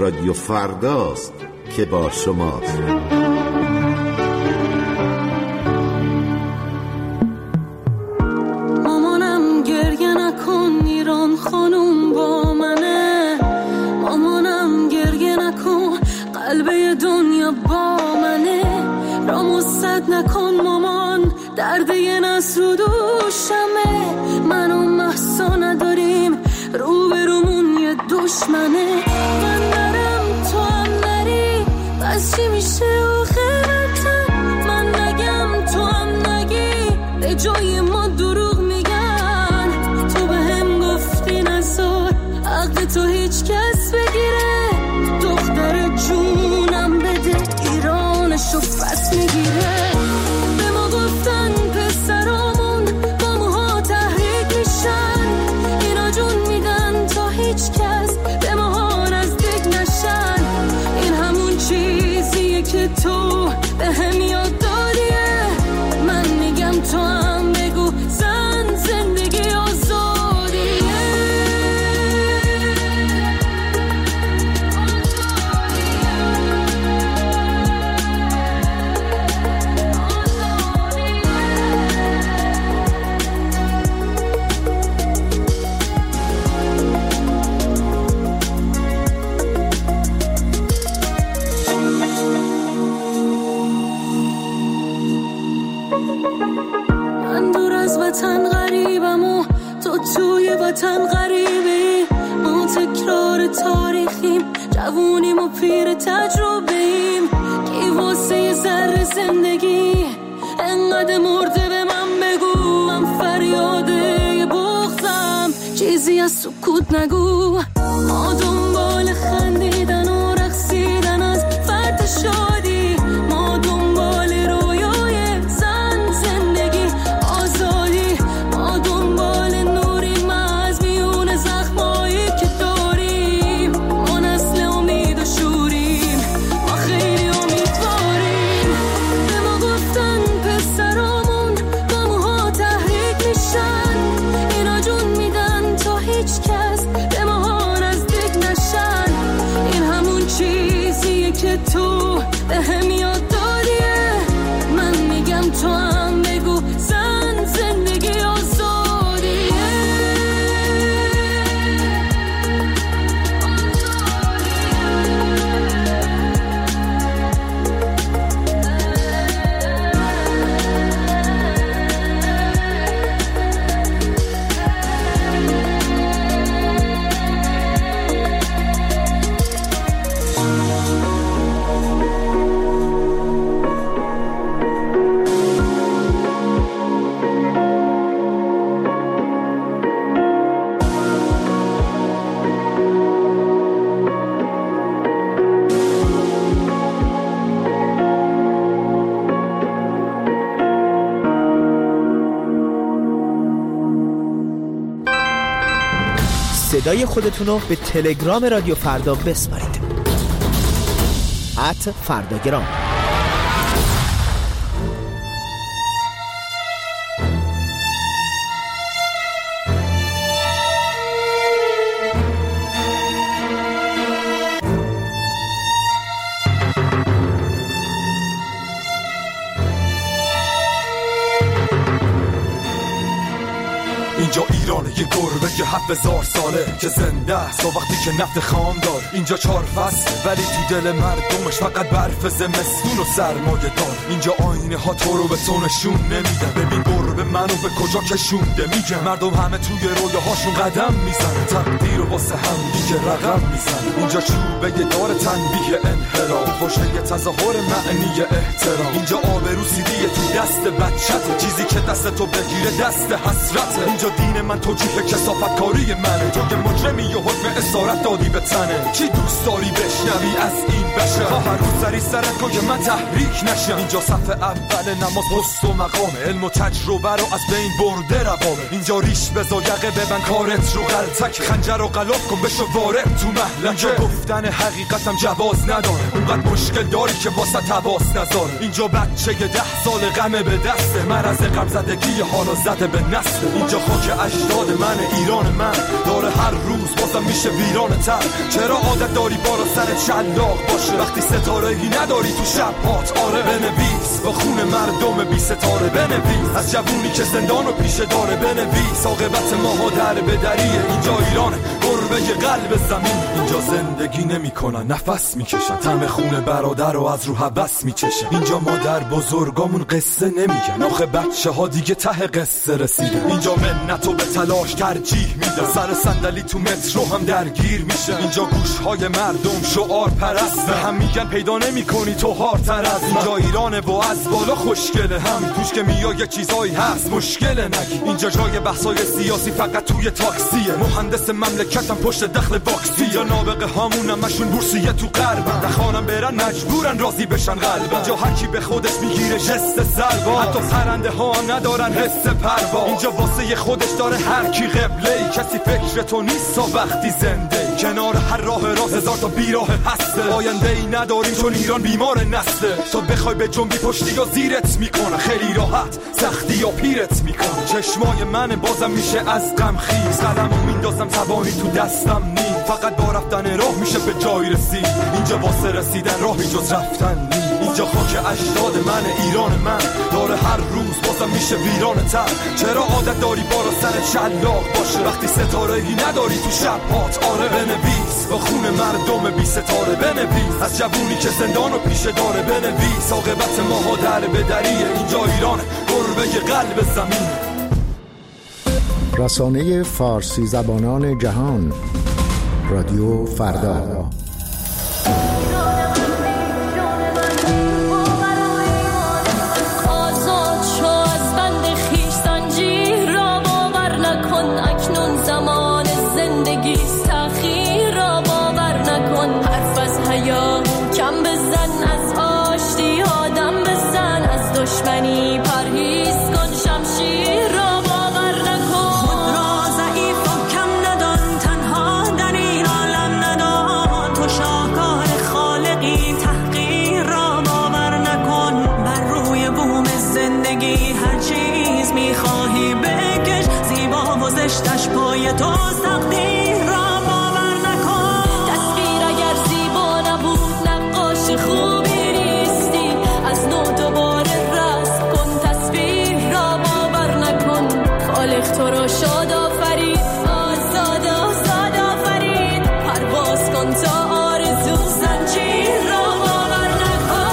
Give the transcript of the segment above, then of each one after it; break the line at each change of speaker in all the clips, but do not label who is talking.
رادیو فرداست که با شماست.
مامانم گریه نکن، ایران خانوم با منه. مامانم گریه نکن، قلبه دنیا با منه. رامو سد نکن مامان، درد یه نسل رو دوشمه. من و محسا نداریم، رو به رومون یه دشمنه. من نرم تو هم نری، بس چی میشه آخرتم؟ من نگم تو هم نگی، به جای ما دروغ میگن. تو به هم گفتی نزار حق تو هیچ کس بگیره. دختر جونم بده، ایرانشو پس میگیره. به ما گفتن پسرامون با موها تحریک میشن. اینا جون میدن تا هیچ کس به ما نزدیک نشن. این همون چیزیه که تو به هم یاد دادیه. من میگم تو هم بگو زن زندگی آزادیه. من دور از وطن غریبم و تو توی وطن غریبی. ما تکرار تاریخیم، جوونیم و پیر تجربه‌ایم. کی واسه یه ذره زندگی انقدر مرده به من بگو. من فریاده یه بغضم، چیزی از سکوت نگو. ما دنبال خندیدن و رقصیدن از فرد شادی. ما دنبال رویای زن زندگی آزادی. ما دنبال نوریم از میون زخمایی که داریم. ما نسل امید و شوریم، ما خیلی امیدواریم. به ما گفتن پسرامون با موها تحریک میشن. اینا جون میدن تا هیچ کس به ما نزدیک نشن. این همون چیزیه که تو به هم یاد دادیه. من میگم تو هم بگو زن زندگی آزادیه.
صدای خودتون رو به تلگرام رادیو فردا بسپارید. @فرداگرام.
اینجا ایرانه، یه گربه که 7000 ساله که زنده است تا وقتی که نفت خام دار. اینجا 4 فصل ولی تو دل مردمش فقط برف زمستون و سرمایه دار. اینجا آینه ها تو رو به تو نشون نمیدن. ببین گربه منو به کجا کشونده. میگه مردم همه توی رویاهاشون قدم میزنن، تقدیر رو واسه هم دیگه رقم میزنن. اینجا چوبه دار تنبیه انحراف، فوشه تظاهر معنی احترام. اینجا آبرو سیدیه تو دست بچته، چیزی که دست تو بگیره دست حسرته. اینجا دین من توجیه کثافت کاری منه. تو که مجرمی و حکم اسارت دادی به تنه. چی دوست داری بشنوی از این بشه؟ تا هر روز سری سرت کن که من تحریک نشم. اینجا صف اول نماز پست و مقام، علم و تجربه رو از بین برده روابه. اینجا ریش بزا یقه ببن کارت رو غلطک، خنجر رو غلاف کن بشو وارد تو محلکه. گفتن حقیقتم جواز نداره، اونقدر مشکل داری که واسه تواس نذاره. اینجا بچه 10 سال همه به دسته مرض غمزدگی حالا زده به نسل. اینجا خاک اجداد من، ایران من داره هر روز بازم میشه ویران تر. چرا عادت داری بالا سر شلاق باشه وقتی ستاره‌ای نداری تو شب هات؟ آره بنویس با خون مردم بی ستاره، بنویس از جوونی که زندانو پیشه داره، بنویس عاقبت ماها در بدریه. اینجا ایران گربه قلب زمین، اینجا زندگی نمیکنن نفس میکشن، طعم خون برادر رو از رو هوس میچشن. اینجا مادر بزرگامون قصه نمیگن، آخه بچه ها دیگه ته قصه رسیدن. اینجا منتو به تلاش ترجیح میدن، سر صندلی تو مترو هم درگیر میشن. اینجا گوشهای مردم شعار پرست، هم میگن پیدا نمیکنی تو هارتر از من. اینجا ایرانه و از بالا خوشگله، هم توش که میای یه چیزایی هست مشکل نگی. اینجا جای بحثای سیاسی فقط توی تاکسیه، مهندس مملکتم پشت دخل واکسی. یا نابغه هامون همشون بورسیه تو غربن، نخوانم برن مجبورن راضی بشن قلبن. اینجا هر کی به خودش میگیره جست سلوا، حتی پرنده ها هم ندارن حس پروا. اینجا واسه خودش داره هر کی قبله، کسی فکر تو نیست تا وقتی زنده. کنار هر راه هزار تا بیراه هسته، آینده ای نداریم چون ایران بیمار نسته. تو بخوای به جنبی پشتی یا زیرت میکنه، خیلی راحت سختی یا پیرت میکنه. چشمای من بازم میشه از غم خیز، قلمو میندازم توانی تو دستم نیم. فقط با رفتن راه میشه به جای رسید، اینجا واسه رسیدن راهی جز رفتن نیم. اینجا خاک اجداد من، ایران من داره هر روز بازم میشه ویران تر. چرا عادت داری بالا سر شلاق باشه وقتی ستاره‌ای نداری تو شب هات؟ آره بنویس با خون مردم بی ستاره، بنویس از جوونی که زندانو پیشه داره، بنویس عاقبت ماها در بدریه. اینجا ایران گربه قلب زمین.
رسانه فارسی زبانان جهان، رادیو فردا.
پای تو تقدیر را باور نکن. تصویر اگر زیبا نبود نقاش خوبی نیستی، از نو دوباره رسم کن تصویر را باور نکن. خالق تو را شاد آفرید، آزاد آزاد آفرید، پرواز کن تا آرزو زنجیر را باور نکن.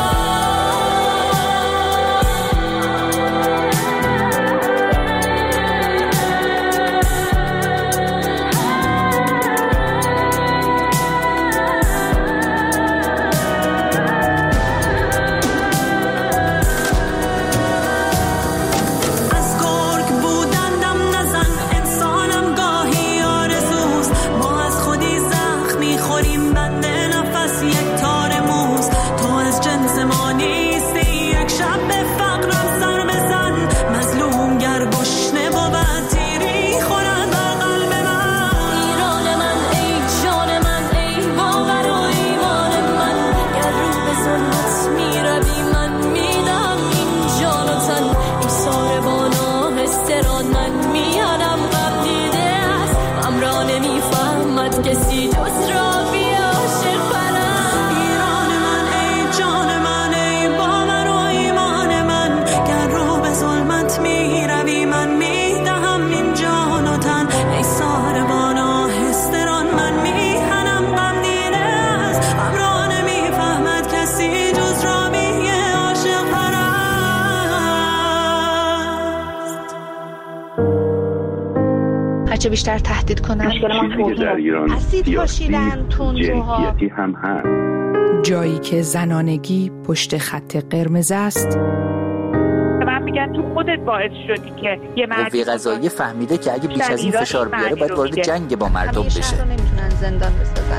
هرچه بیشتر تهدید کنن اسید پاشیدن تندروها
هم هست.
جایی که زنانگی پشت خط قرمز است.
من میگم تو خودت باعث شدی که یه
قوه قضاییه فهمیده که اگه بیش از این فشار بیاره باید وارد جنگ با مردم بشه.
همیشه نمیتونن زندان بسازن.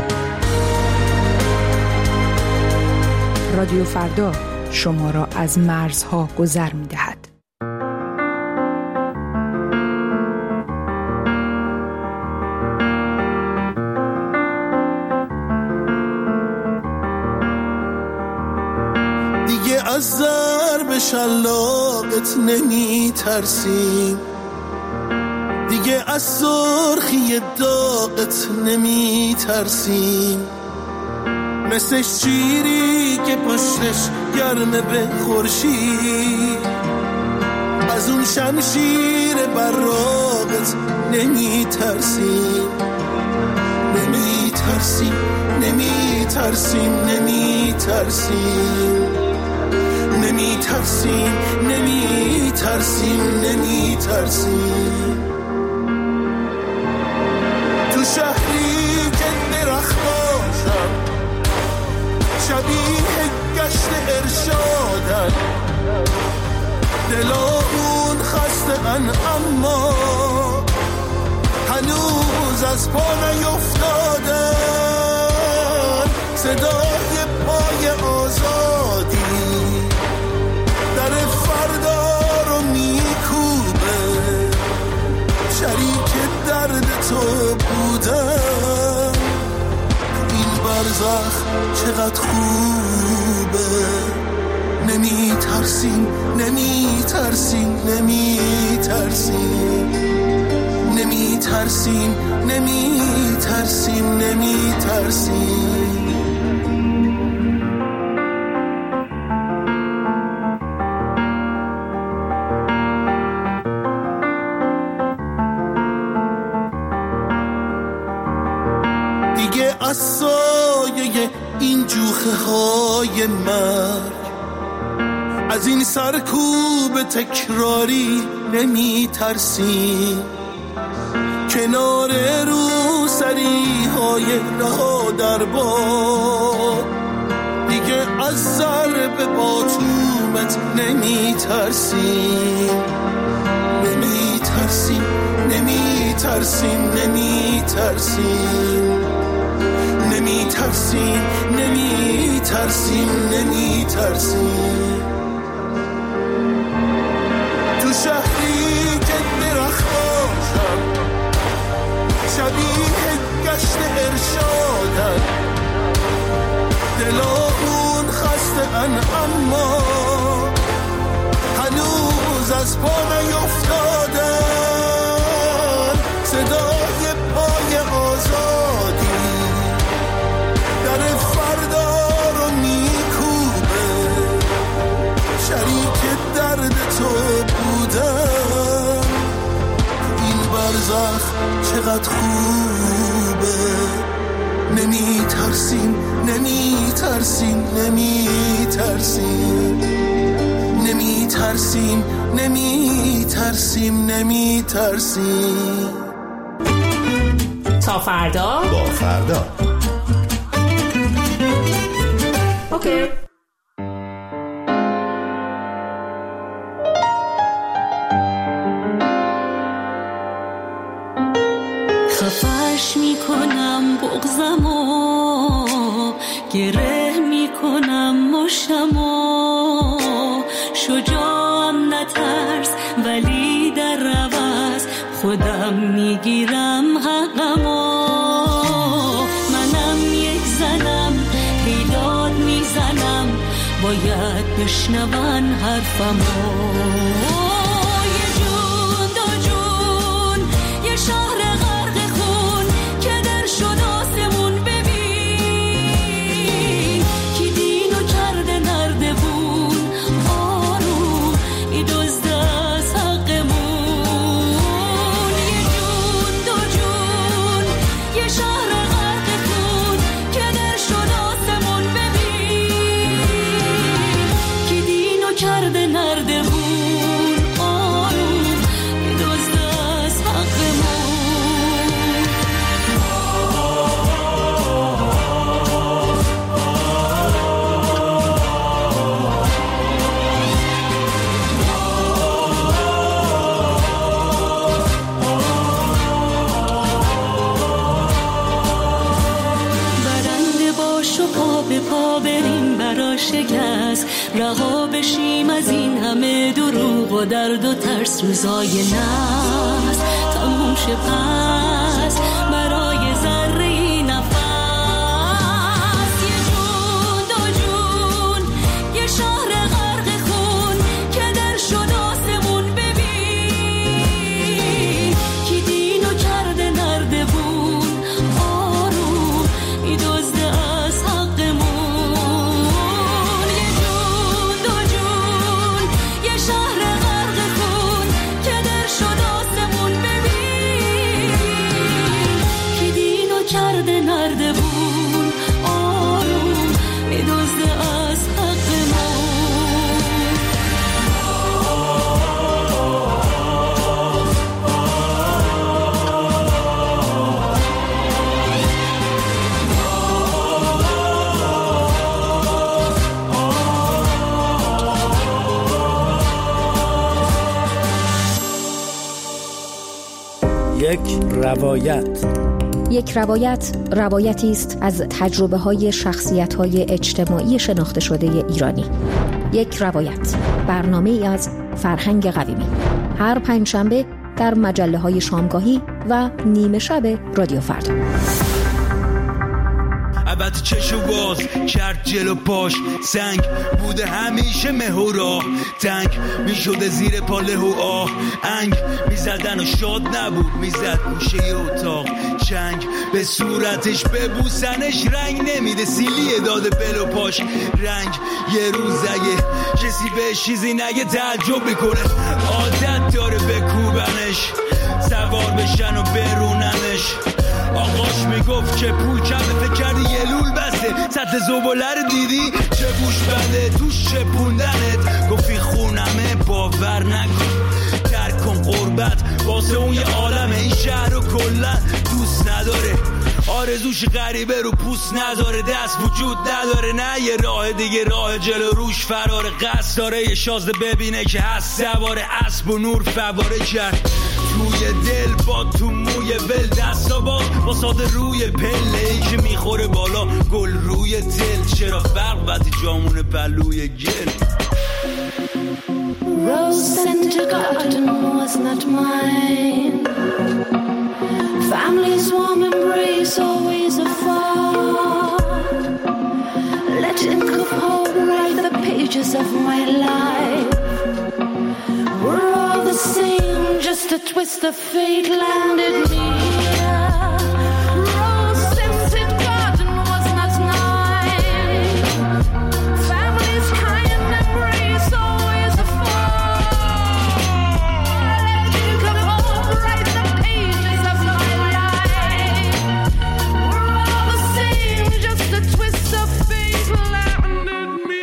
رادیو فردا شما را از مرزها گذر میدهد.
دیگه از
ضرب شلاقت نمی ترسیم، دیگه از سرخی داغت نمی ترسیم. مثل شیری که پشتش گرمه به خورشید، از اون شمشیر براقت نمی ترسیم. نمی ترسیم، نمی ترسیم، نمی ترسیم، نمی ترسیم، نمی ترسیم، نمی ترسیم. تو شهری که درختاشم شبیه گشت ارشادن، دلامون خسته‌ان اما هنوز از پا نیفتادن. صدای پای آزادی در فردا رو میکوبه، شریک درد تو بودم. این برزخ چقدر خوبه. نمی ترسیم، نمی ترسیم، نمی ترسیم، نمی ترسیم، نمی ترسیم، نمی ترسیم. دیگه از سایه این جوخه های مرگ، از این سرکوب تکراری نمی ترسیم. کنار روسری های رها در باد، دیگه از ضرب باتومت نمی ترسیم. نمی ترسیم، نمی ترسیم، نمی ترسیم، نمی ترسیم، نمی ترسیم، نمی ترسیم. تو شهری که درختاشم شبیه گشت ارشادن، دلامون خسته‌ان اما هنوز از پا نیفتادن. صدای پای آزادی در فردا رو میکوبه، شریک درد تو بودم. این برزخ چقدر خوبه. نمی ترسیم، نمی ترسیم، نمی ترسیم، نمی ترسیم، نمی ترسیم، نمی ترسیم.
تا فردا
با فردا.
اوکی.
خفش میکنم بغضمو، گره میکنم مشتمو. شجاعم نترس ولی در عوض خودم میگیرم حقمو. منم یک زنم پیداد میزنم، باید بشنون حرفمو. یه جون دو جون یه شهر غرق خون که در شد آسمون. ببین کی دینو کرده نردبون، آروم ای دزد از حقمون. یه جون دو جون یه شهر غرق خون که در شد آسمون. ببین کی دینو کرده نردبون، آروم ای دزد از حقمون. برنده باش و پا به پا بریم برا شکست، رها بشیم از این همه دروغ و درد و ترس. روزای نحس تموم شه پس برای ذره نفس. یه جون دو جون یه شهر غرق خون
یک روایت.
یک روایت روایتی است از تجربه‌های شخصیت‌های اجتماعی شناخته شده ایرانی. یک روایت، برنامه‌ای از فرهنگ قویمی. هر پنجشنبه در مجله‌های شامگاهی و نیمه شب رادیو فردا.
البته چشو باز کرد جلو پاش، سنگ بوده همیشه مهورا، تنگ میشده زیر پاله و آه، انگ میزدن و شاد نبود، میزد گوشه اتاق، چنگ به صورتش ببوسنش رنگ نمیده، سیلیه داده بلو پاش رنگ. یه روز اگه کسی بهش چیزی نگه تعجب میکنه، عادت داره بکوبنش، سوار بشن و بروننش. آقاش میگفت که پول کمه، فکر کردی یه لول بسته، سطح زباله رو دیدی چه بوش بده توش چپوندنت. گفتی خونمه باور نکن، ترک کن قربت واسه اون یه عالمه، این شهر رو کلن دوست نداره، آرزوش غریبه رو پوست نداره، دست وجود نداره، نه یه راه دیگه راه جلو روش فراره، قصد داره یه شازده ببینه که هست سواره اسب و نور فواره کرد توی دل با تو موی ول، دستا با ساده روی پله ای که میخوره بالا گل روی دل. چرا فرق وقتی جامون پلوی گل.
Rose scented garden was not mine, family's warm embrace always afar, let ink of hope write the pages of my life. We're all the same, just a twist of fate landed me. Rose scented garden was not mine, family's kind embrace always afar, let ink of hope write the pages of my life. We're all the same, just a twist of fate landed me.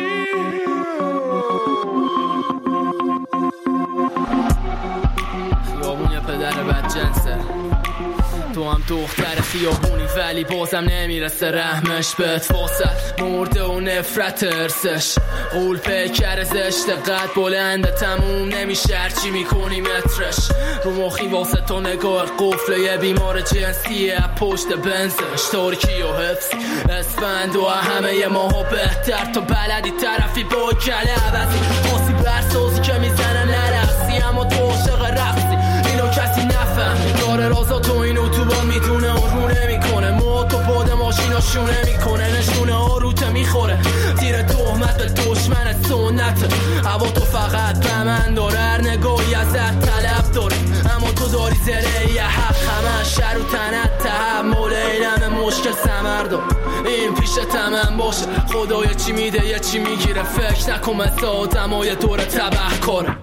خیابون پدر بدجنسه، تو هم دختر خیابونی ولی بازم نمیرسه رحمش بهت، فاصل مرده و نفرت ارسش، قول پیکر زشت قد بلنده تموم نمیشه هرچی میکنی مترش، رو مخی واسه تو نگاه قفله یه بیمار جنسیه پشت بنزش، ترکی و حفظ اسفند و همه ماها بهتر، تو بلدی طرفی با کله عوضی، خاصی برسازی که میزنن نرخصی، اما تو عاشق رقصی اینو کسی نفهمی، داره رازا تو اینو تو با میدونه اون رو نمیکنه، موتو باد ماشینا شونه میکنه، نشونه آروته میخوره تیر تهمت به دشمن سنت، هوا تو فقط به من داره، هر نگاهی ازت طلب داره، اما تو داری زره یه حق همه شر و تنت تحمل اینم مشکل سمردم، این پیش تمام باشه خدای چی میده یه چی میگیره، فکر نکن مثل آدمای دور تبه کاره.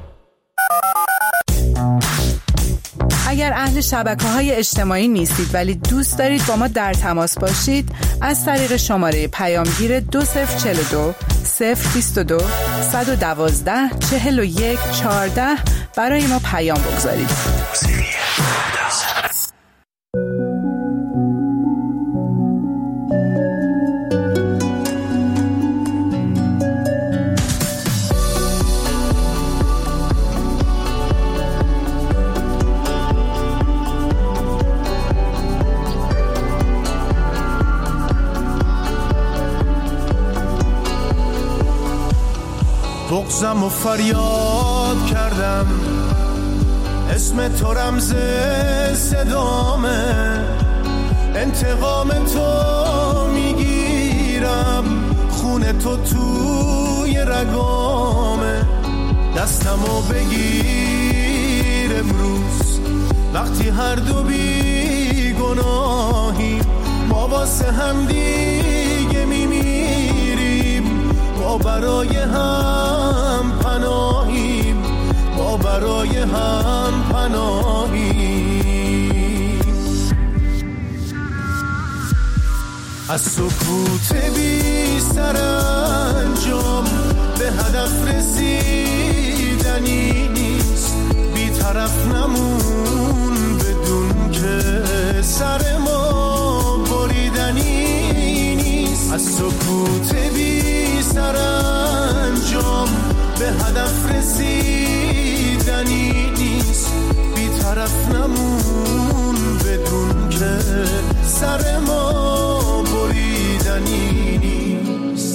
اگر اهل شبکه‌های اجتماعی نیستید ولی دوست دارید با ما در تماس باشید، از طریق شماره پیامگیر 2042 022 112 41 14 برای ما پیام بگذارید.
بغضم و فریاد کردم، اسم تو رمز صدامه، انتقام تو میگیرم، خون تو توی رگامه، دستمو بگیر امروز وقتی هر دو بی گناهیم، ما واسه هم دیگه میمیریم، ما برای هم پناهیم، ما برای هم پناهیم. از سکوت بی سرانجام به هدف رسیدنی نیست، بی طرف نمون بدون که سر ما بریدنی نیست. از سکوت بی سرانجام به هدف رسیدنی نیست، بی طرف نمون سر ما بریدنی نیست.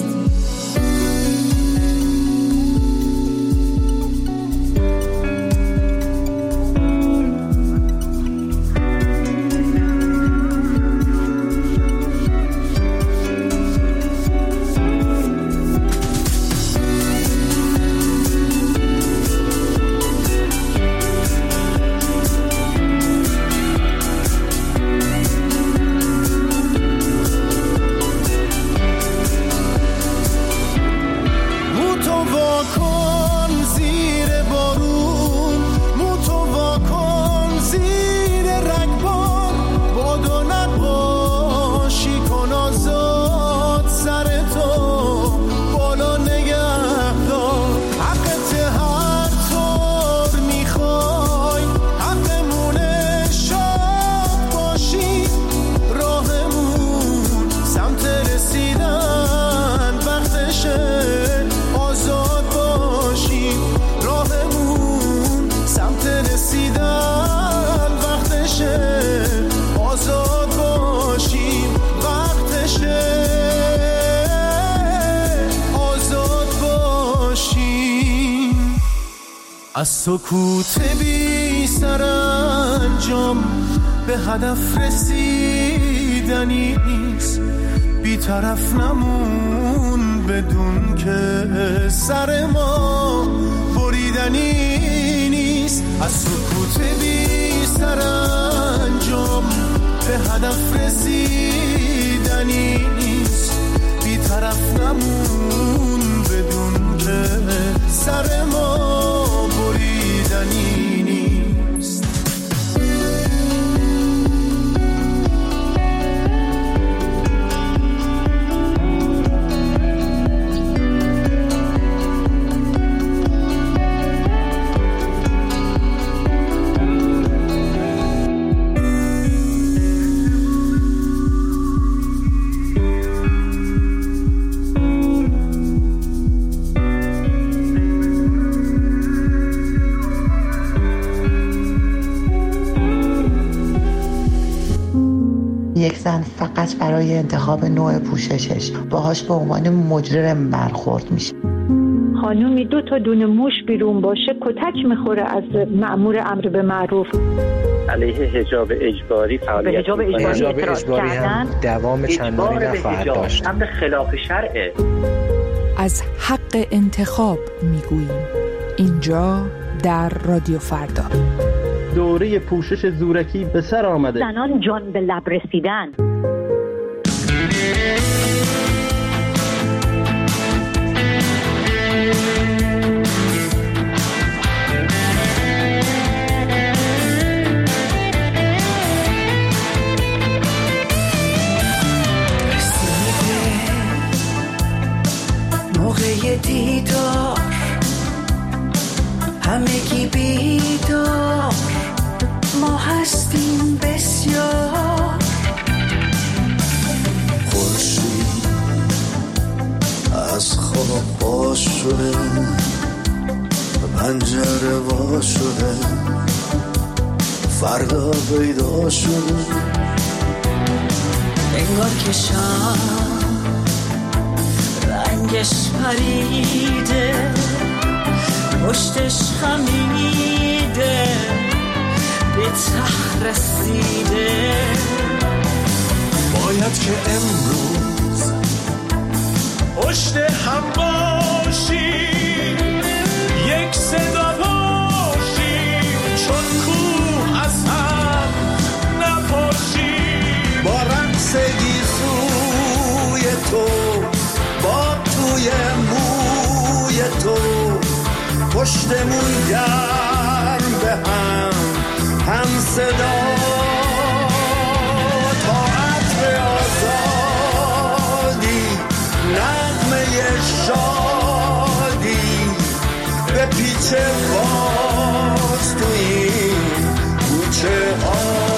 از سکوت بی سرانجام به هدف رسیدنی نیست. بی طرف نمون بدون که سر ما بریدنی نیست. از سکوت بی سرانجام به هدف رسیدنی نیست. بی طرف نمون بدون که سر ما بریدنی نیست.
یک زن فقط برای انتخاب نوع پوششش باهاش به عنوان مجرم برخورد میشه.
خانومی 2 تا دونه موش بیرون باشه کتک میخوره از مأمور امر به معروف.
علیه حجاب اجباری فعالیت
حجاب اجباری هم دوام چندانی نخواهد داشت.
امر خلاف شرعه.
از حق انتخاب میگوییم اینجا در رادیو فردا.
دوره پوشش زورکی به سر آمده.
زنان جان به لب رسیدن.
موقع دیدار همگی بیدار، ما هستیم بسیار.
خورشید از خواب باز شده، پنجره وا شده، فردا پیدا شده.
انگار که شام رنگش پریده، پشتش خمیده، به ته رسیده.
باید که امروز پشت هم باشیم، یک صدا باشیم، چون کوه از هم نپاشیم. با رقص گیسوی تو، با توی موی تو، پشتمون گرم به هم صدا. طاعت به آزادی، نغمه شادی، به پیچ باز تو این کوچه ها.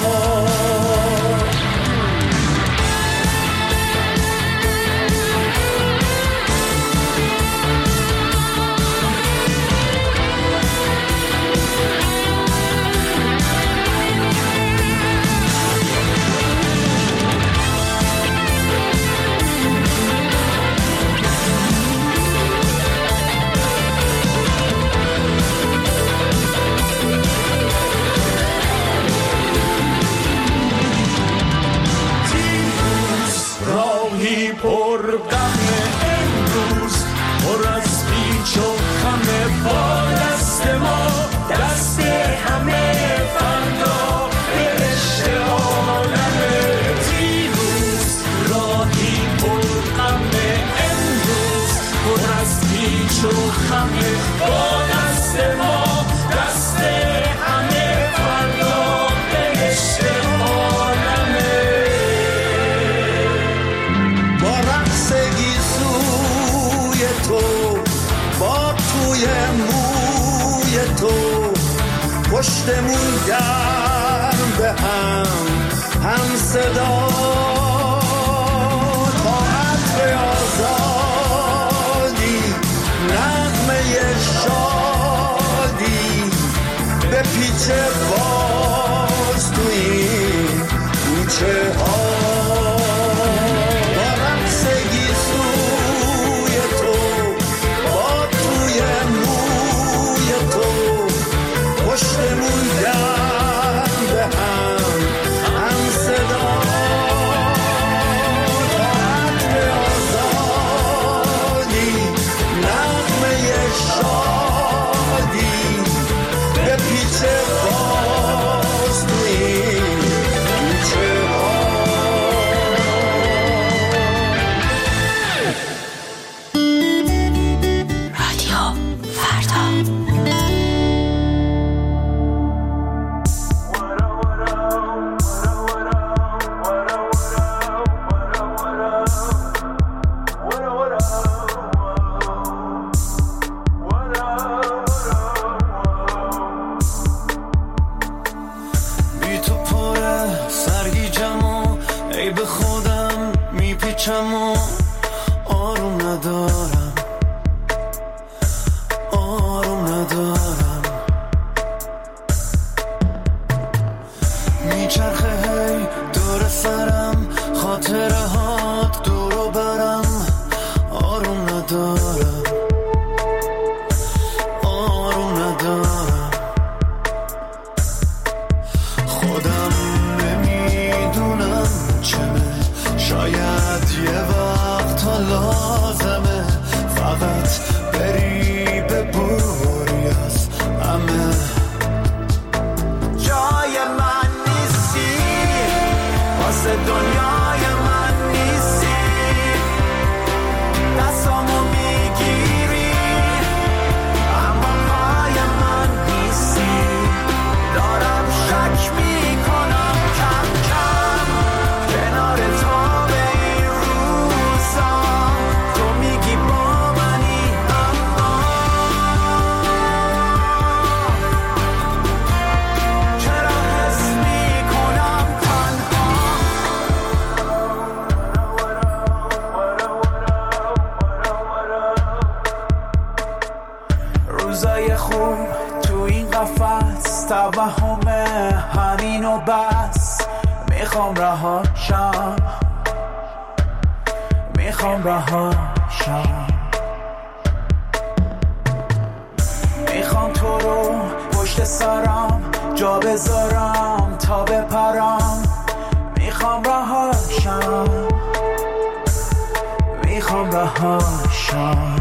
پشتمون گرم به هم صدا تا عطر آزادی نغمه شادی به پیچه باز تو این کوچه ها با رقصگی سوی تو با توی موی تو پشتمون گرم به هم صدا تا عطر آزادی نغمه شادی به پیچه باز تو این کوچه ها.
رادیو فردا.
بی تو پره سرگیجم و ای به خودم میپیچم و آروم ندارم میچرخه هی دور سرم خاطره هات دورو برم آروم ندارم خودم نمیدونم چمه شاید یه وقت ها لازمه فقط بری ببری از همه جای من نیستی واسه دنیای من نیستی دستامو میگیری اما پای من نیستی دارم شک میکنم کم کم کنار تو به این روزا تو میگی با منی اما چرا حس میکنم تنها روزای خوب تو این قفس توهمه همین و بس میخوام رهاشم میخوام تو رو پشت سرم جا بذارم تا بپرم میخوام رهاشم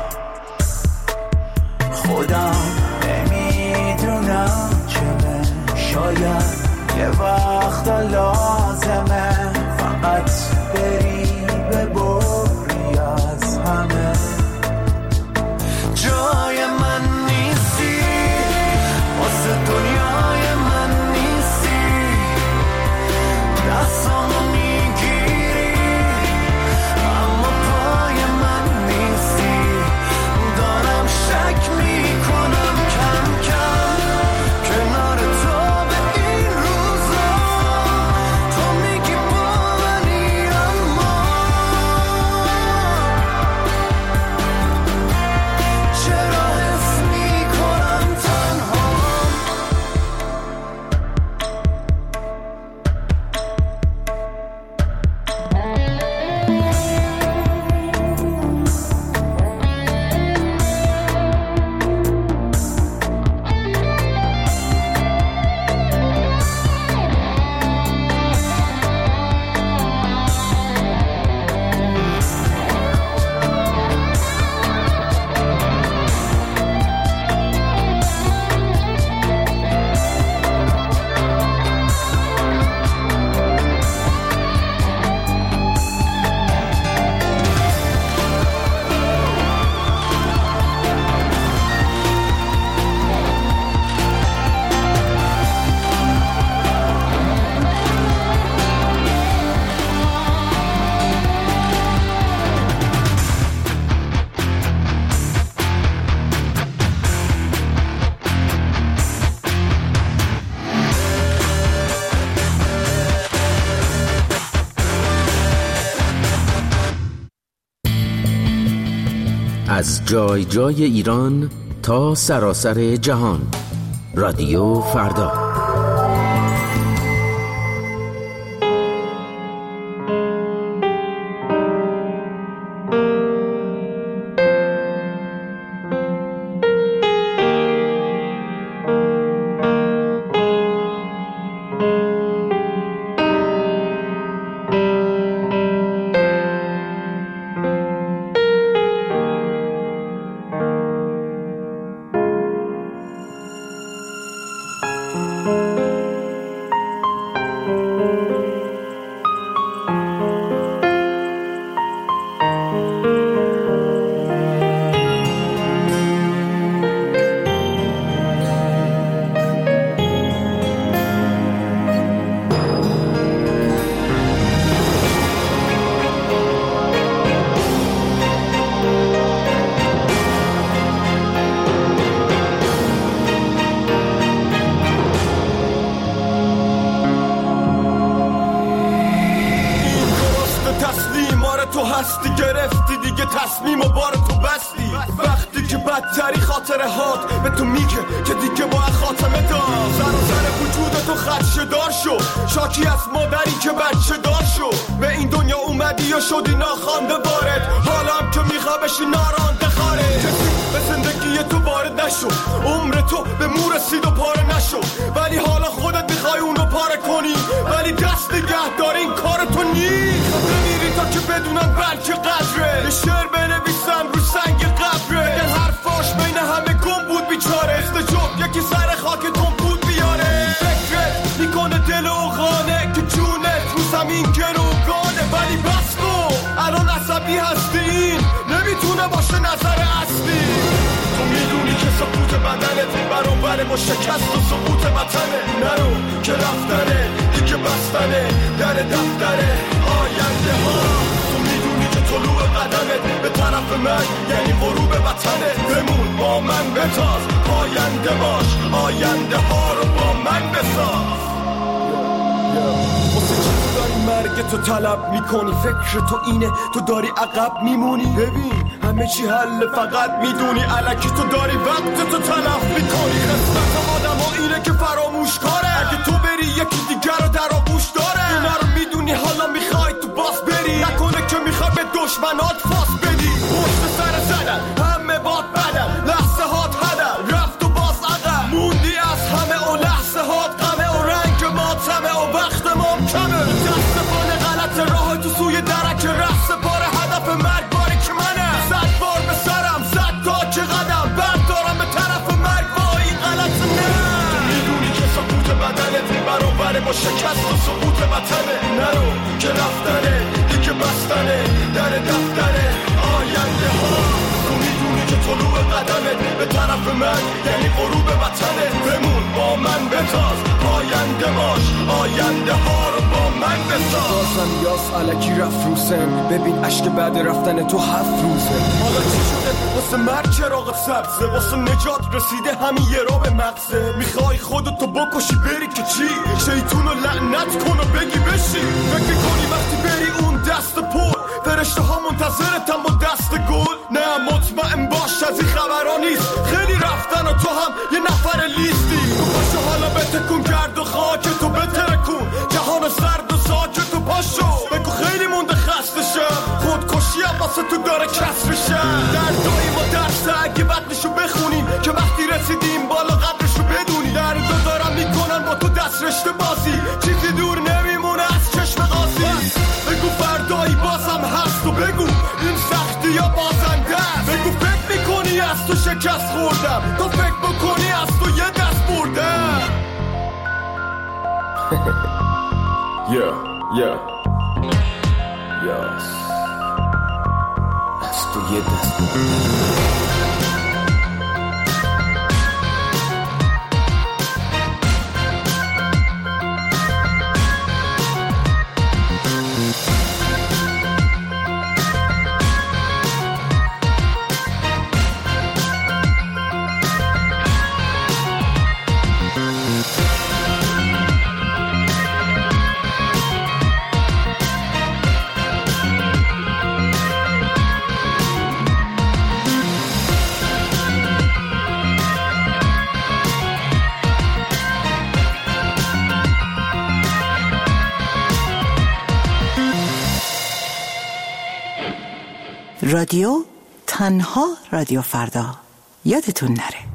خودم نمیدونم چمه شاید یه وقت لازمه فقط بری ببری از همه جای من نیستی واسه دنیای من نیستی دستامو میگیری اما پای من نیستی دارم شک میکنم کم کم کنار تو به این روزا تو میگی با منی اما
از جای جای ایران تا سراسر جهان. رادیو فردا.
تو طلب میکنی، فکر تو اینه، تو داری عقب میمونی. ببین همه چی حل، فقط میدونی الکی تو داری وقت تو تلف میکنی. قسمت آدم ها اینه که فراموش کاره، اگه تو بری یکی دیگر رو در آغوش داره. اینا رو میدونی حالا میخوای تو باز بری، نکنه که میخوای به دشمنات فاس بدی. پشت سر زدن همه باد بدن، لحظه هات هدن رفت و باز عقب موندی از همه و لحظه هات غمه و رنگ ماتمه و وقت ما کمه. دست بانه غلط راه تو سوی درک رفت پاره هدف مرگ باری که منه. 100 بار به سرم زد تا که قدم بردارم به طرف مرگ با این غلط نه. تو میدونی که سقوط بدنت برابره با شکست و سقوط وطنه. نرو که رفتنه دیگه بستنه در دفتره آینده ها. تو میدونی که طلوع قدمت به طرف من یعنی غروب وطنه. بمون با من بتاز آینده باش، آینده ها رو با من بساز. بازم یاس علکی رفت روسن، ببین عشق بعد رفتن تو 7 روزه. حالا چی شده واسه مرگ چراغ سبزه، واسه نجات رسیده همین یه را به مغزه. میخوای خودتو بکشی بری که چی؟ شیطونو لعنت کن و بگی بشی. فکر کنی وقتی بری اون دست پر فرشته ها منتظرتن با دست گل؟ نه مطمئن باش از این خبرها نیست، خیلی رفتن و تو هم یه نفر لیستی. تو پاشو حالا بتکون گرد و خاک تو بترکون، جهان سرد و ساکت تو پاشو بگو خیلی مونده خسته شم. خودکشی هم واسه تو داره کسر شم. دردایی ما درسته اگه بدنشو بخونیم که وقتی رسیدیم بالا قدرشو بدونی. دردو دارم میکنن با تو دست رشته بازی، چیزی دور نمیمونه از چشم قاضی. بگو فردایی بازم هست و بگو این سختی یا بازنده است. بگو فکر میکنی از تو شکست خوردم، تو فکر بکنی از تو یه دست بردم. Yes. از تو یه دست بردم.
رادیو تنها رادیو فردا یادتون نره.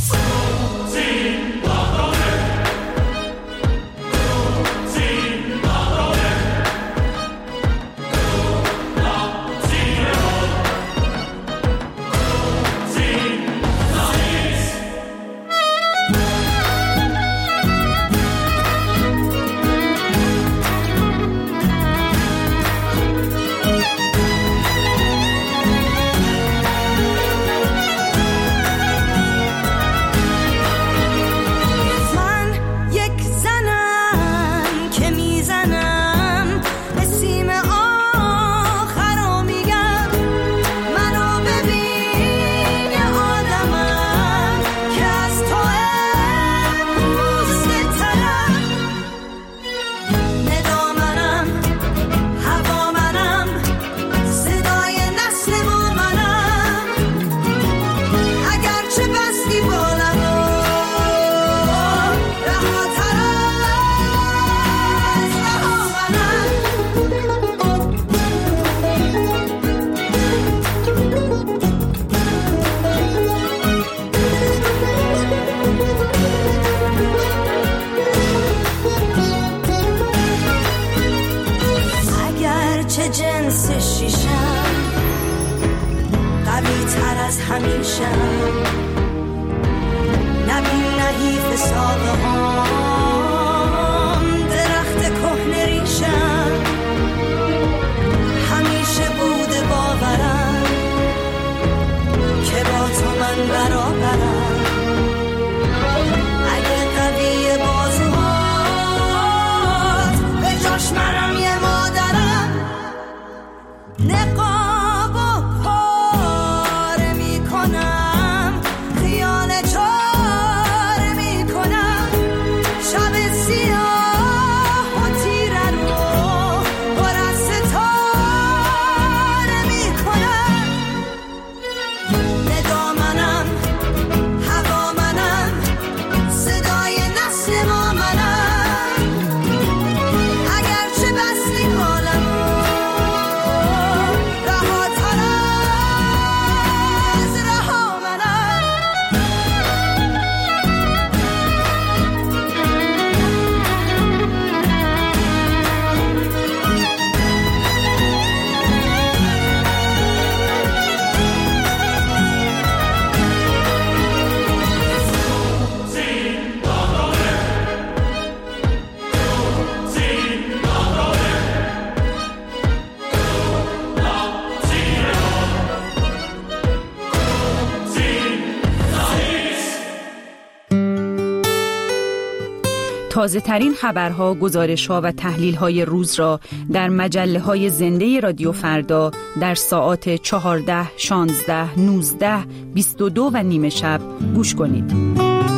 تازه ترین خبرها، گزارش‌ها و تحلیل‌های روز را در مجله‌های زنده رادیو فردا در ساعات 14، 16، 19، 22 و نیم شب گوش کنید.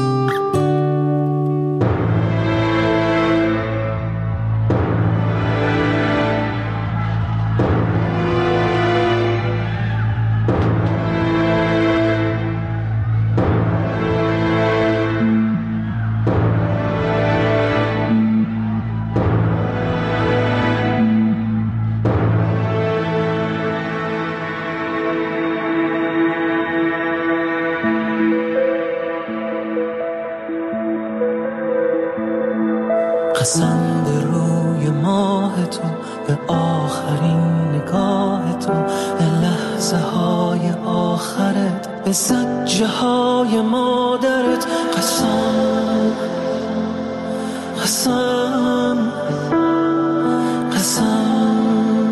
قسم به روی ماه تو، به آخرین نگاه تو، به لحظه های آخرت، به زجه های مادرت. قسم قسم قسم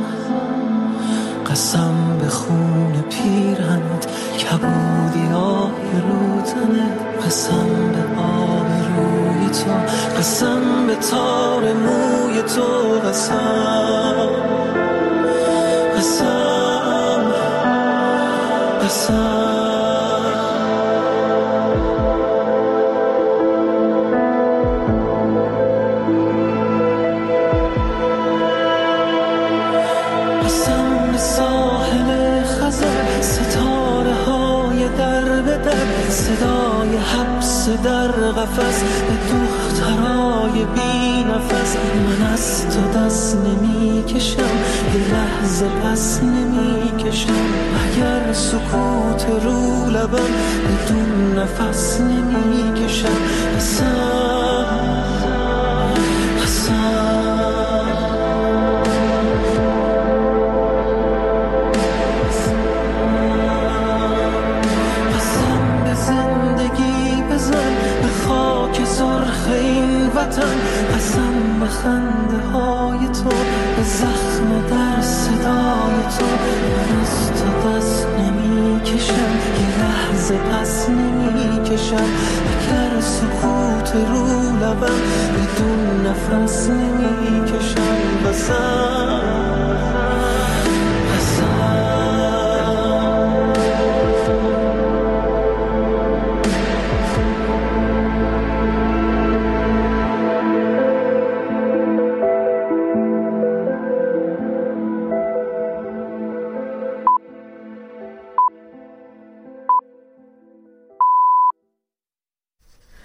قسم به خون پیرهنت، کبودیای رو تنت. قسم به آب روی تو، قسم به تار موی تو. قسم قسم قسم صدای حبس در در قفس به دخترای بی نفس. من از تو دست نمی کشم، یه لحظه پس نمی کشم. اگر سکوت رو لبم بدون نفس نمی کشم. قسم به خنده های تو، به زخم در صدای تو. من از تو دست نمی کشم، یه لحظه پس نمی کشم. اگر سکوت رو لبم بدون نفس نمی کشم.